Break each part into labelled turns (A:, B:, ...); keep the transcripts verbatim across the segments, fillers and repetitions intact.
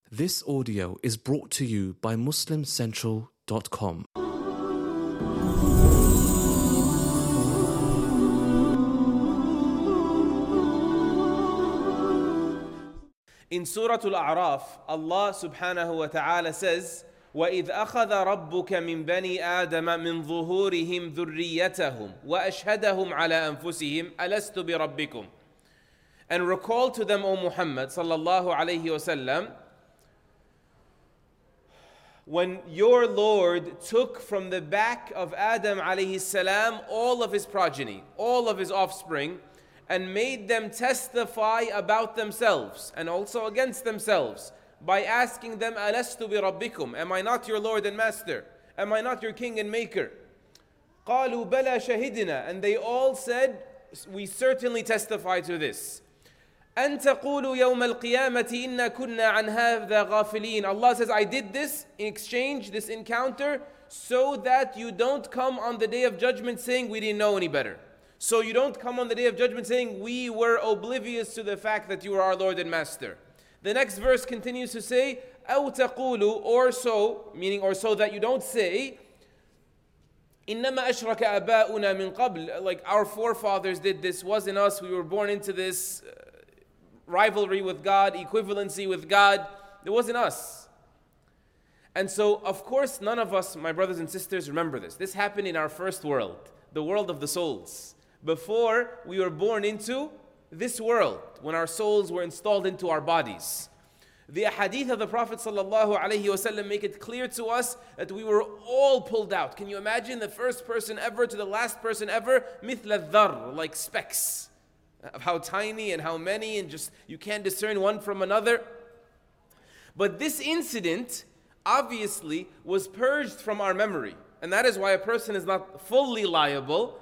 A: This audio is brought to you by Muslim Central dot com.
B: In Surah Al-A'raf, Allah subhanahu wa ta'ala says, وَإِذْ أَخَذَ رَبُّكَ مِنْ بَنِي آدَمَ مِنْ ظُهُورِهِمْ ذُرِّيَّتَهُمْ وَأَشْهَدَهُمْ عَلَى أَنفُسِهِمْ أَلَسْتُ بِرَبِّكُمْ. And recall to them, O Muhammad sallallahu alayhi wasallam, when your Lord took from the back of Adam alayhi salam all of his progeny, all of his offspring, and made them testify about themselves and also against themselves by asking them, Alastu bi rabbikum, am I not your Lord and Master? Am I not your King and Maker? قالوا بلى شهدنا, and they all said, we certainly testify to this. أن تقولوا يوم القيامة إنا كنا عن هذا غافلين. Allah says, I did this in exchange, this encounter, so that you don't come on the day of judgment saying we didn't know any better. So you don't come on the day of judgment saying we were oblivious to the fact that you are our Lord and Master. The next verse continues to say, أو تقولوا, or so, meaning or so that you don't say, إنما أشرك آباؤنا من قبل, like our forefathers did this, wasn't us, we were born into this uh, rivalry with God, equivalency with God, it wasn't us. And so, of course, none of us, my brothers and sisters, remember this. This happened in our first world, the world of the souls. Before we were born into this world, when our souls were installed into our bodies. The ahadith of the Prophet ﷺ make it clear to us that we were all pulled out. Can you imagine the first person ever to the last person ever? مثل الذر, like specks. Of how tiny and how many, and just you can't discern one from another. But this incident obviously was purged from our memory. And that is why a person is not fully liable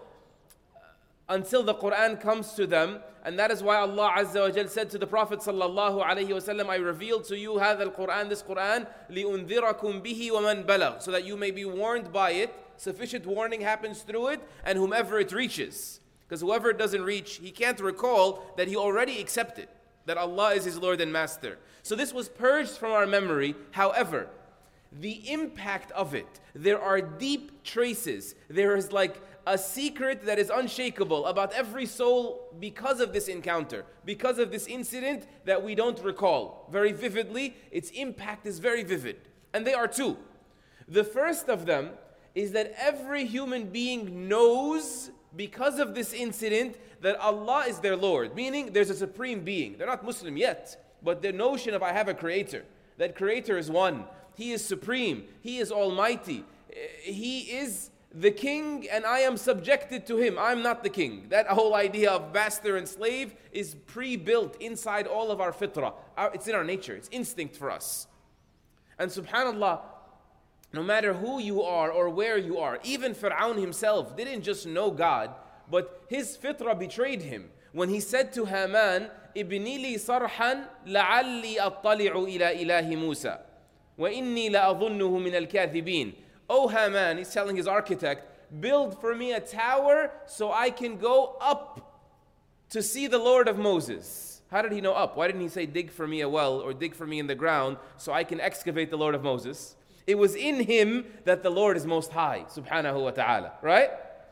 B: until the Quran comes to them. And that is why Allah Azza wa Jal said to the Prophet sallallahu alayhi wa sallam, I revealed to you هذا القرآن, this Quran, لِأُنذِرَكُمْ بِهِ وَمَنْ بَلَغ, so that you may be warned by it. Sufficient warning happens through it, and whomever it reaches. Because whoever it doesn't reach, he can't recall that he already accepted that Allah is his Lord and Master. So this was purged from our memory. However, the impact of it, there are deep traces. There is like a secret that is unshakable about every soul because of this encounter, because of this incident that we don't recall very vividly. Its impact is very vivid. And they are two. The first of them is that every human being knows, because of this incident, that Allah is their Lord, meaning there's a supreme being. They're not Muslim yet, but the notion of I have a creator, that creator is one, he is supreme, he is almighty, he is the king and I am subjected to him, I'm not the king. That whole idea of master and slave is pre-built inside all of our fitrah. It's in our nature, it's instinct for us. And subhanAllah, no matter who you are or where you are, even Fir'aun himself didn't just know God, but his fitrah betrayed him. When he said to Haman, Ibni li sarhan la'alli attali'u ila ilahi Musa, wa inni la'adhunnuhu min al-kathibin. Oh Haman, he's telling his architect, build for me a tower so I can go up to see the Lord of Moses. How did he know up? Why didn't he say dig for me a well or dig for me in the ground so I can excavate the Lord of Moses? It was in him that the Lord is most high, subhanahu wa ta'ala, right?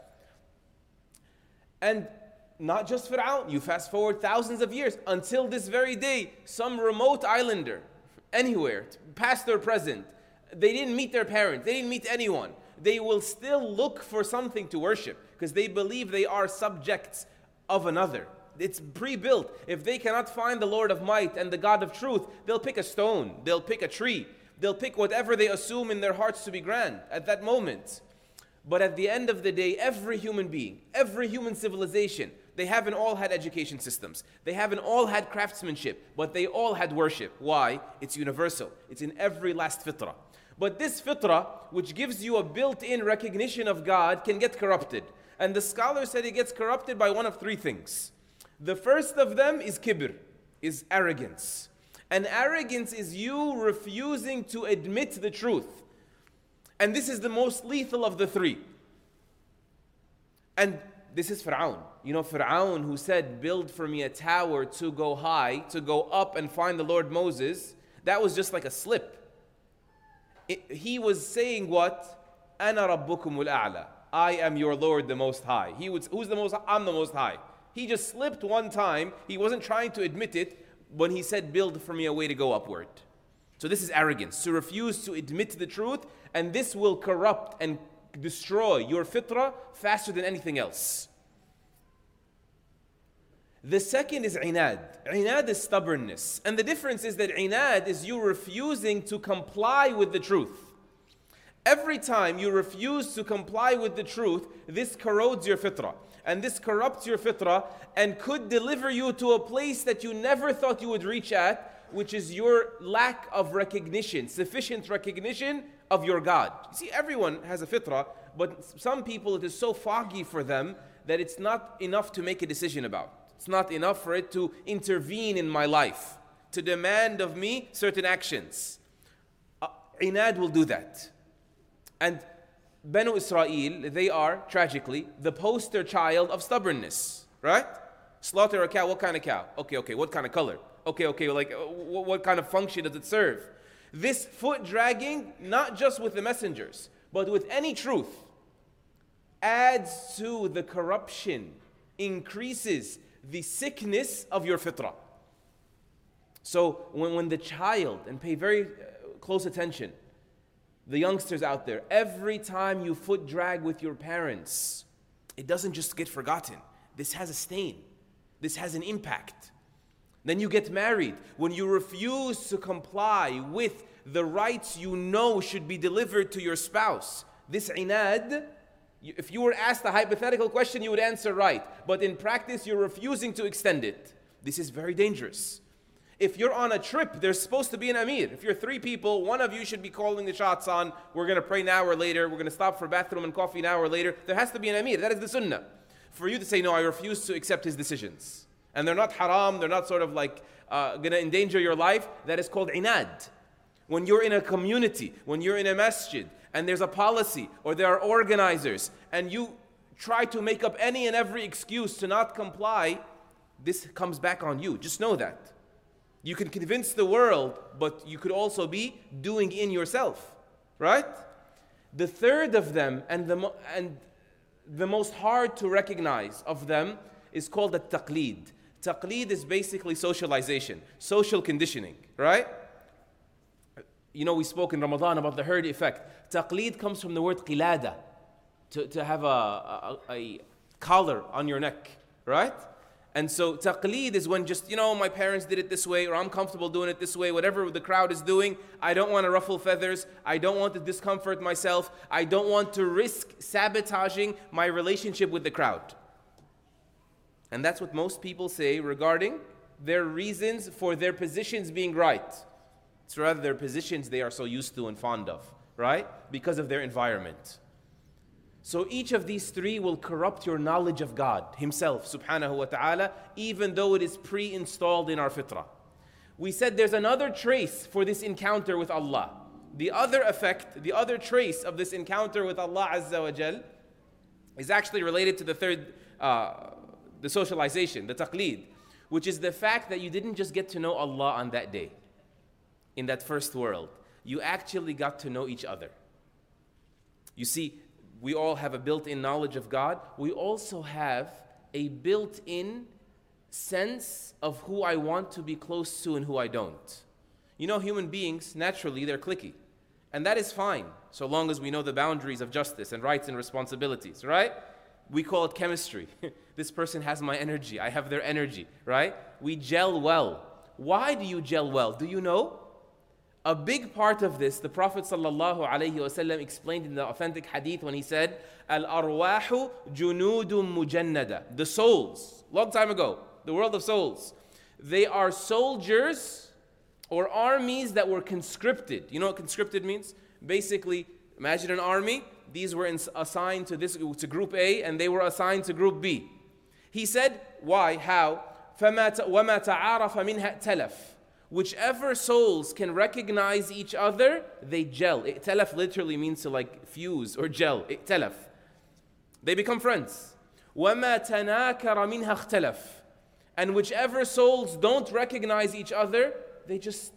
B: And not just Fir'aun, you fast forward thousands of years, until this very day, some remote islander, anywhere, past or present, they didn't meet their parents, they didn't meet anyone. They will still look for something to worship, because they believe they are subjects of another. It's pre-built. If they cannot find the Lord of might and the God of truth, they'll pick a stone, they'll pick a tree, they'll pick whatever they assume in their hearts to be grand at that moment. But at the end of the day, every human being, every human civilization, they haven't all had education systems. They haven't all had craftsmanship, but they all had worship. Why? It's universal. It's in every last fitrah. But this fitrah, which gives you a built-in recognition of God, can get corrupted. And the scholar said it gets corrupted by one of three things. The first of them is kibr, is arrogance. And arrogance is you refusing to admit the truth. And this is the most lethal of the three. And this is Fir'aun. You know, Fir'aun who said, build for me a tower to go high, to go up and find the Lord Moses. That was just like a slip. It, he was saying what? أَنَا رَبُّكُمُ الْأَعْلَى. I am your Lord, the Most High. He would, who's the Most High? I'm the Most High. He just slipped one time. He wasn't trying to admit it when he said, build for me a way to go upward. So this is arrogance, to refuse to admit the truth, and this will corrupt and destroy your fitrah faster than anything else. The second is inad. Inad is stubbornness. And the difference is that inad is you refusing to comply with the truth. Every time you refuse to comply with the truth, this corrodes your fitrah. And this corrupts your fitrah and could deliver you to a place that you never thought you would reach at, which is your lack of recognition, sufficient recognition of your God. You see, everyone has a fitrah, but some people it is so foggy for them that it's not enough to make a decision about. It's not enough for it to intervene in my life, to demand of me certain actions. Uh, Inad will do that. And Banu Israel, they are, tragically, the poster child of stubbornness, right? Slaughter a cow, what kind of cow? Okay, okay, what kind of color? Okay, okay, like uh, what, what kind of function does it serve? This foot dragging, not just with the messengers, but with any truth, adds to the corruption, increases the sickness of your fitrah. So when, when the child, and pay very close attention, the youngsters out there, every time you foot drag with your parents, it doesn't just get forgotten. This has a stain. This has an impact. Then you get married. When you refuse to comply with the rights you know should be delivered to your spouse, this inad, if you were asked a hypothetical question, you would answer right. But in practice, you're refusing to extend it. This is very dangerous. If you're on a trip, there's supposed to be an amir. If you're three people, one of you should be calling the shots on, we're going to pray an hour later, we're going to stop for bathroom and coffee an hour later. There has to be an amir. That is the sunnah. For you to say, no, I refuse to accept his decisions. And they're not haram, they're not sort of like uh, going to endanger your life. That is called inad. When you're in a community, when you're in a masjid, and there's a policy, or there are organizers, and you try to make up any and every excuse to not comply, this comes back on you. Just know that. You can convince the world, but you could also be doing in yourself, right? The third of them, and the, mo- and the most hard to recognize of them, is called the taqleed. Taqleed is basically socialization, social conditioning, right? You know, we spoke in Ramadan about the herd effect. Taqleed comes from the word qilada, to, to have a, a, a collar on your neck, right? And so taqleed is when just, you know, my parents did it this way, or I'm comfortable doing it this way, whatever the crowd is doing, I don't want to ruffle feathers, I don't want to discomfort myself, I don't want to risk sabotaging my relationship with the crowd. And that's what most people say regarding their reasons for their positions being right. It's rather their positions they are so used to and fond of, right? Because of their environment. So each of these three will corrupt your knowledge of God Himself, subhanahu wa ta'ala, even though it is pre-installed in our fitrah. We said there's another trace for this encounter with Allah. The other effect, the other trace of this encounter with Allah Azza wa Jal is actually related to the third, uh, the socialization, the taqleed, which is the fact that you didn't just get to know Allah on that day, in that first world. You actually got to know each other. You see, we all have a built-in knowledge of God. We also have a built-in sense of who I want to be close to and who I don't. You know, human beings, naturally, they're cliquey. And that is fine, so long as we know the boundaries of justice and rights and responsibilities, right? We call it chemistry. This person has my energy, I have their energy, right? We gel well. Why do you gel well? Do you know? A big part of this, the Prophet ﷺ explained in the authentic hadith when he said, Al-arwahu junudun mujannada. The souls, long time ago, the world of souls, they are soldiers or armies that were conscripted. You know what conscripted means? Basically, imagine an army. These were ins- assigned to this to group A, and they were assigned to group B. He said, why? How? فَمَا وَمَا تَعَارَفَ مِنْهَا ائْتَلَفَ. Whichever souls can recognize each other, they gel. I'talaf literally means to like fuse or gel. I'talaf. They become friends. وَمَا تَنَاكَرَ مِنْهَا اخْتَلَفَ. And whichever souls don't recognize each other, they just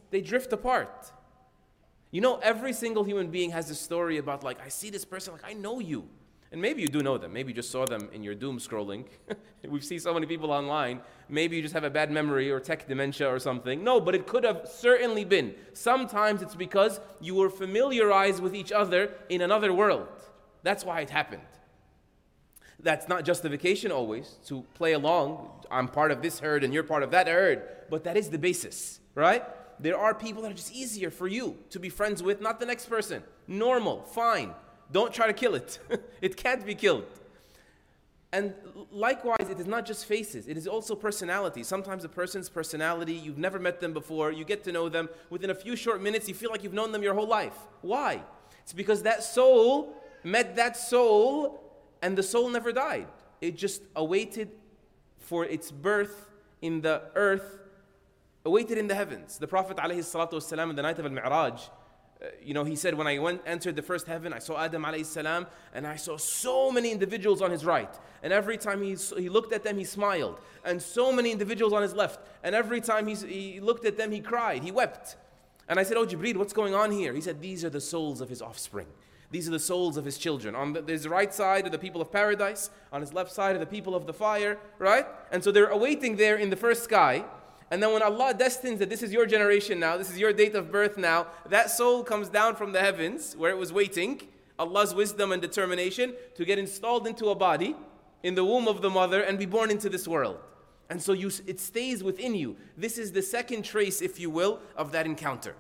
B: they drift apart. You know, every single human being has a story about like, I see this person, like I know you. And maybe you do know them. Maybe you just saw them in your doom scrolling. We've seen so many people online. Maybe you just have a bad memory or tech dementia or something. No, but it could have certainly been. Sometimes it's because you were familiarized with each other in another world. That's why it happened. That's not justification always to play along. I'm part of this herd and you're part of that herd. But that is the basis, right? There are people that are just easier for you to be friends with, not the next person. Normal, fine. Don't try to kill it. It can't be killed. And likewise, it is not just faces. It is also personality. Sometimes a person's personality, you've never met them before, you get to know them. Within a few short minutes, you feel like you've known them your whole life. Why? It's because that soul met that soul, and the soul never died. It just awaited for its birth in the earth, awaited in the heavens. The Prophet ﷺ, on the night of Al-Mi'raj, Uh, you know, he said, when I went entered the first heaven, I saw Adam alayhi salam, and I saw so many individuals on his right. And every time he, he looked at them, he smiled. And so many individuals on his left. And every time he, he looked at them, he cried, he wept. And I said, oh Jibreel, what's going on here? He said, these are the souls of his offspring. These are the souls of his children. On the, his right side are the people of paradise. On his left side are the people of the fire, right? And so they're awaiting there in the first sky. And then when Allah destines that this is your generation now, this is your date of birth now, that soul comes down from the heavens where it was waiting, Allah's wisdom and determination, to get installed into a body in the womb of the mother and be born into this world. And so you, it stays within you. This is the second trace, if you will, of that encounter.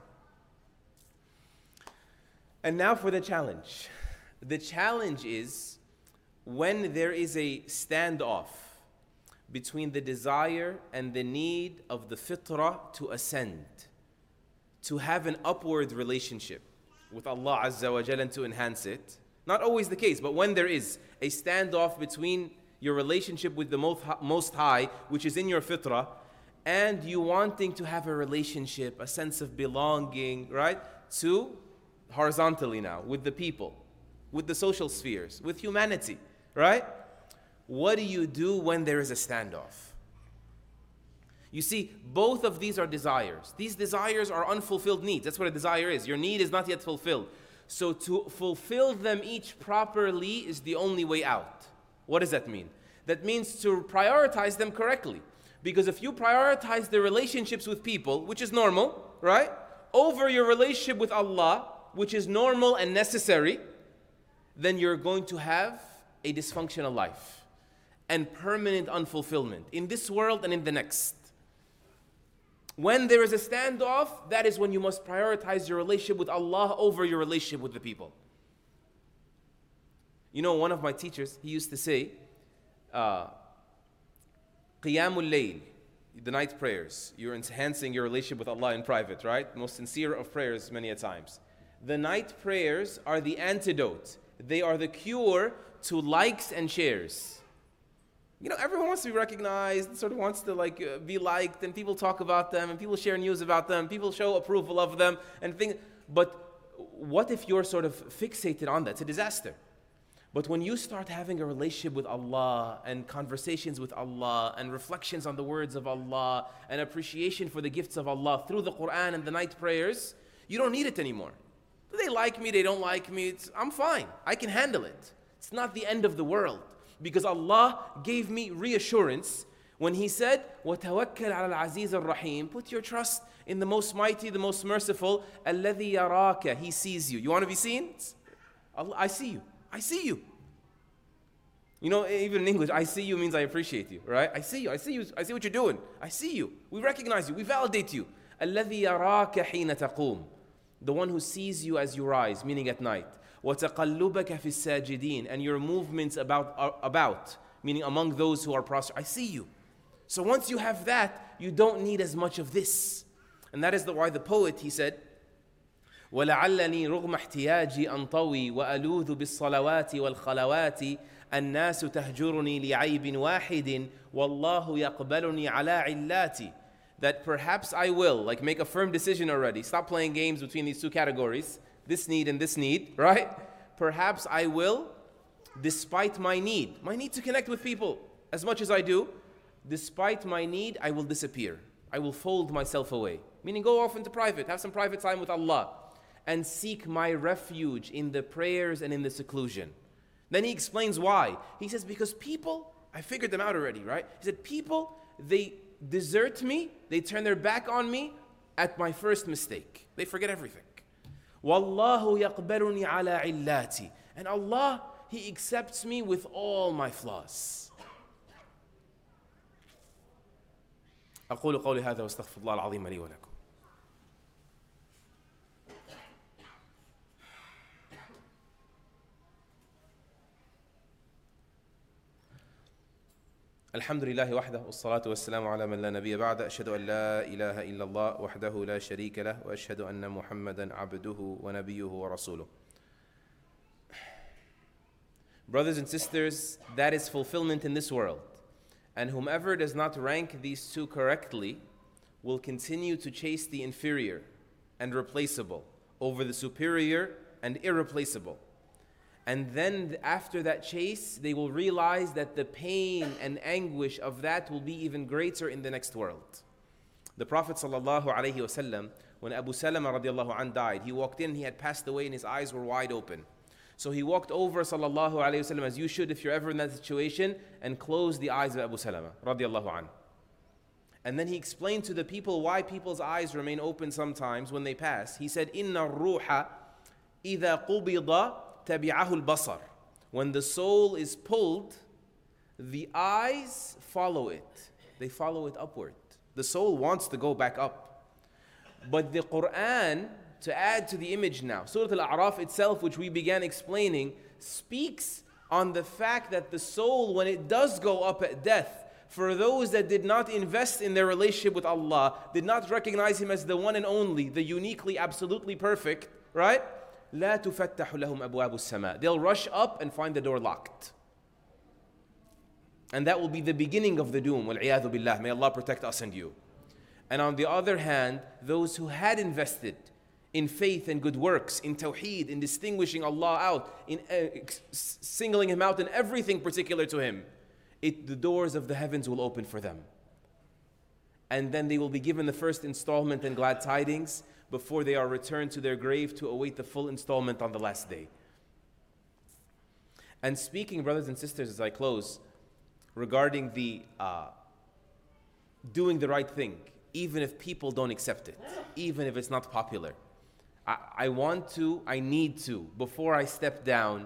B: And now for the challenge. The challenge is when there is a standoff between the desire and the need of the fitrah to ascend, to have an upward relationship with Allah Azza wa Jalla and to enhance it. Not always the case, but when there is a standoff between your relationship with the Most High, which is in your fitrah, and you wanting to have a relationship, a sense of belonging, right, to horizontally now, with the people, with the social spheres, with humanity, right? What do you do when there is a standoff? You see, both of these are desires. These desires are unfulfilled needs. That's what a desire is. Your need is not yet fulfilled. So to fulfill them each properly is the only way out. What does that mean? That means to prioritize them correctly. Because if you prioritize the relationships with people, which is normal, right, over your relationship with Allah, which is normal and necessary, then you're going to have a dysfunctional life and permanent unfulfillment in this world and in the next. When there is a standoff, that is when you must prioritize your relationship with Allah over your relationship with the people. You know, one of my teachers, he used to say, uh, Qiyamul Layl, the night prayers. You're enhancing your relationship with Allah in private, right? Most sincere of prayers many a times. The night prayers are the antidote. They are the cure to likes and shares. You know, everyone wants to be recognized, sort of wants to like uh, be liked, and people talk about them, and people share news about them, people show approval of them, and things. But what if you're sort of fixated on that? It's a disaster. But when you start having a relationship with Allah, and conversations with Allah, and reflections on the words of Allah, and appreciation for the gifts of Allah through the Quran and the night prayers, you don't need it anymore. They like me, they don't like me, it's, I'm fine. I can handle it. It's not the end of the world. Because Allah gave me reassurance when He said, وَتَوَكَّلْ عَلَى الْعَزِيزِ الرَّحِيمِ. Put your trust in the most mighty, the most merciful, الَّذِي يَرَاكَ. He sees you. You want to be seen? Allah, I see you. I see you. You know, even in English, I see you means I appreciate you, right? I see you. I see you. I see what you're doing. I see you. We recognize you. We validate you. الَّذِي يَرَاكَ حِينَ تَقُومُ. The one who sees you as you rise, meaning at night. وَتَقَلُّبَكَ فِي السَّاجِدِينَ. And your movements about, uh, about, meaning among those who are prostrate. I see you. So once you have that, you don't need as much of this. And that is the, why the poet, he said, وَلَعَلَّنِي رُغْمَ احْتِيَاجِي أَنْطَوِي وَأَلُوذُ بِالصَّلَوَاتِ وَالْخَلَوَاتِ النَّاسُ تَهْجُرُنِي لِعَيْبٍ وَاحِدٍ وَاللَّهُ يَقْبَلُنِي عَلَى عِلَّاتِ. That perhaps I will, like make a firm decision already. Stop playing games between these two categories. This need and this need, right? Perhaps I will, despite my need, my need to connect with people as much as I do, despite my need, I will disappear. I will fold myself away. meaning go off into private, have some private time with Allah, and seek my refuge in the prayers and in the seclusion. Then he explains why. He says, because people, I figured them out already, right? He said, people, they desert me, they turn their back on me at my first mistake. They forget everything. Wallahu yaqbaluni ala illati. And Allah, He accepts me with all my flaws. أقول قولي هذا واستغفر الله العظيم لي ولكم. الحمد لله وحده والصلاة والسلام على من لا نبي بعد أشهد أن لا إله إلا الله وحده لا شريك له وأشهد أن محمدا عبده ونبيه ورسوله. Brothers and sisters, that is fulfillment in this world. And whomever does not rank these two correctly will continue to chase the inferior and replaceable over the superior and irreplaceable. And then after that chase, they will realize that the pain and anguish of that will be even greater in the next world. The Prophet sallallahu alaihi wasallam, when Abu Salama radiallahu anh died, he walked in, he had passed away and his eyes were wide open. So he walked over sallallahu alaihi wasallam, as you should if you're ever in that situation, and closed the eyes of Abu Salama radiallahu anh. And then he explained to the people why people's eyes remain open sometimes when they pass. He said, "Inna ruha idha qubida tabi'ahu al-basar." When the soul is pulled, the eyes follow it. They follow it upward. The soul wants to go back up. But the Quran, to add to the image now, Surah Al-A'raf itself, which we began explaining, speaks on the fact that the soul, when it does go up at death, for those that did not invest in their relationship with Allah, did not recognize Him as the one and only, the uniquely, absolutely perfect, right? لا تفتح لهم أبواب السماء. They'll rush up and find the door locked. And that will be the beginning of the doom. وَالْعِيَاذُ بِاللَّهِ. May Allah protect us and you. And on the other hand, those who had invested in faith and good works, in tawheed, in distinguishing Allah out, in uh, singling Him out in everything particular to Him, it, the doors of the heavens will open for them. And then they will be given the first installment and glad tidings before they are returned to their grave to await the full installment on the last day. And speaking, brothers and sisters, as I close, regarding the uh, doing the right thing, even if people don't accept it, even if it's not popular, I, I want to, I need to, before I step down,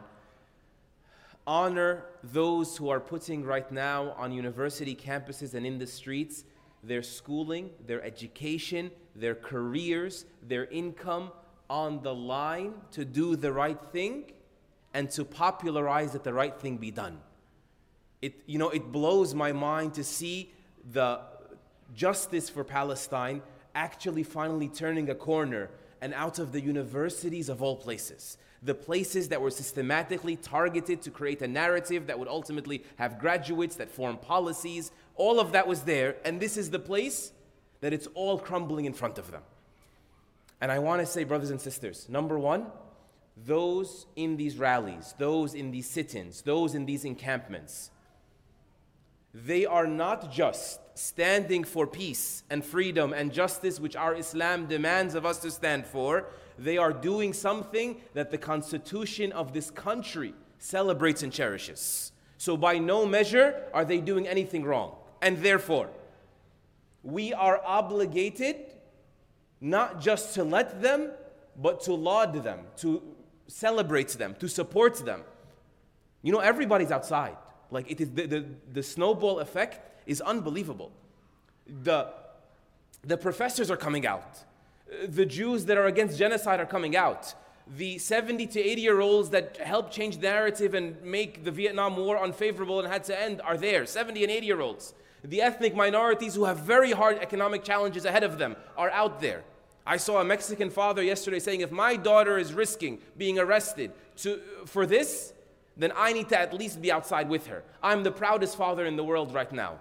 B: honor those who are putting right now on university campuses and in the streets their schooling, their education, their careers, their income on the line to do the right thing and to popularize that the right thing be done. It, you know, it blows my mind to see the justice for Palestine actually finally turning a corner, and out of the universities of all places, the places that were systematically targeted to create a narrative that would ultimately have graduates that form policies, all of that was there, and this is the place that it's all crumbling in front of them. And I want to say, brothers and sisters, number one, those in these rallies, those in these sit-ins, those in these encampments, they are not just standing for peace and freedom and justice, which our Islam demands of us to stand for. They are doing something that the constitution of this country celebrates and cherishes. So by no measure are they doing anything wrong. And therefore, we are obligated not just to let them, but to laud them, to celebrate them, to support them. You know, everybody's outside. Like it is the, the, the snowball effect is unbelievable. The, the professors are coming out. The Jews that are against genocide are coming out. The seventy to eighty year olds that helped change the narrative and make the Vietnam War unfavorable and had to end are there. seventy and eighty year olds. The ethnic minorities who have very hard economic challenges ahead of them are out there. I saw a Mexican father yesterday saying, if my daughter is risking being arrested to, for this, then I need to at least be outside with her. I'm the proudest father in the world right now.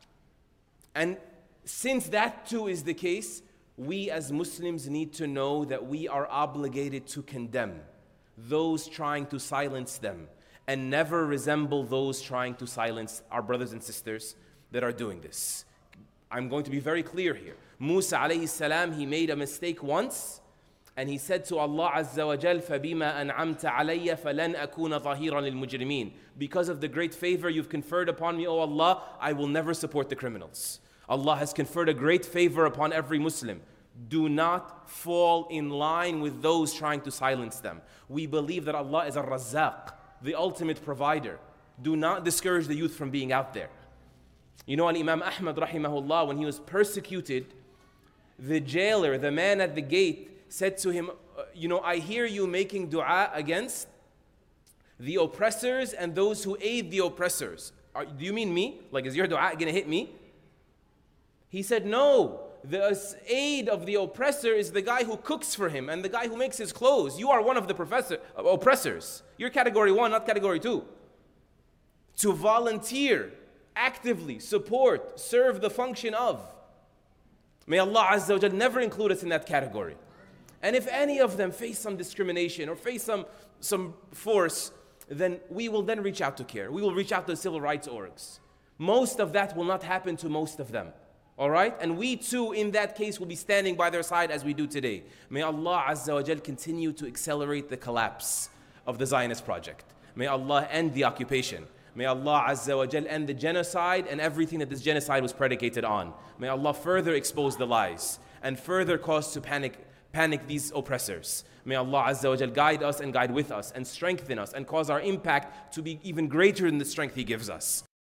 B: And since that too is the case, we as Muslims need to know that we are obligated to condemn those trying to silence them and never resemble those trying to silence our brothers and sisters that are doing this. I'm going to be very clear here. Musa alayhi salam, he made a mistake once, and he said to Allah Azza wa Jal, فَبِمَا أَنْعَمْتَ عَلَيَّ فَلَنْ أَكُونَ ظَهِيرًا لِلْمُجْرِمِينَ. Because of the great favor you've conferred upon me, O Allah, I will never support the criminals. Allah has conferred a great favor upon every Muslim. Do not fall in line with those trying to silence them. We believe that Allah is Ar-Razzaq, the ultimate provider. Do not discourage the youth from being out there. You know, Imam Ahmad rahimahullah, when he was persecuted, the jailer, the man at the gate, said to him, you know, I hear you making dua against the oppressors and those who aid the oppressors. Are, do you mean me? Like, is your dua going to hit me? He said, no. The aid of the oppressor is the guy who cooks for him and the guy who makes his clothes. You are one of the professor, uh, oppressors. You're category one, not category two. To volunteer, actively support, serve the function of. May Allah Azza wa Jal never include us in that category. And if any of them face some discrimination or face some, some force, then we will then reach out to CARE. We will reach out to civil rights orgs. Most of that will not happen to most of them. All right? And we too, in that case, will be standing by their side as we do today. May Allah Azza wa Jal continue to accelerate the collapse of the Zionist project. May Allah end the occupation. May Allah Azza wa Jal end the genocide and everything that this genocide was predicated on. May Allah further expose the lies and further cause to panic, panic these oppressors. May Allah Azza wa Jal guide us and guide with us and strengthen us and cause our impact to be even greater than the strength He gives us.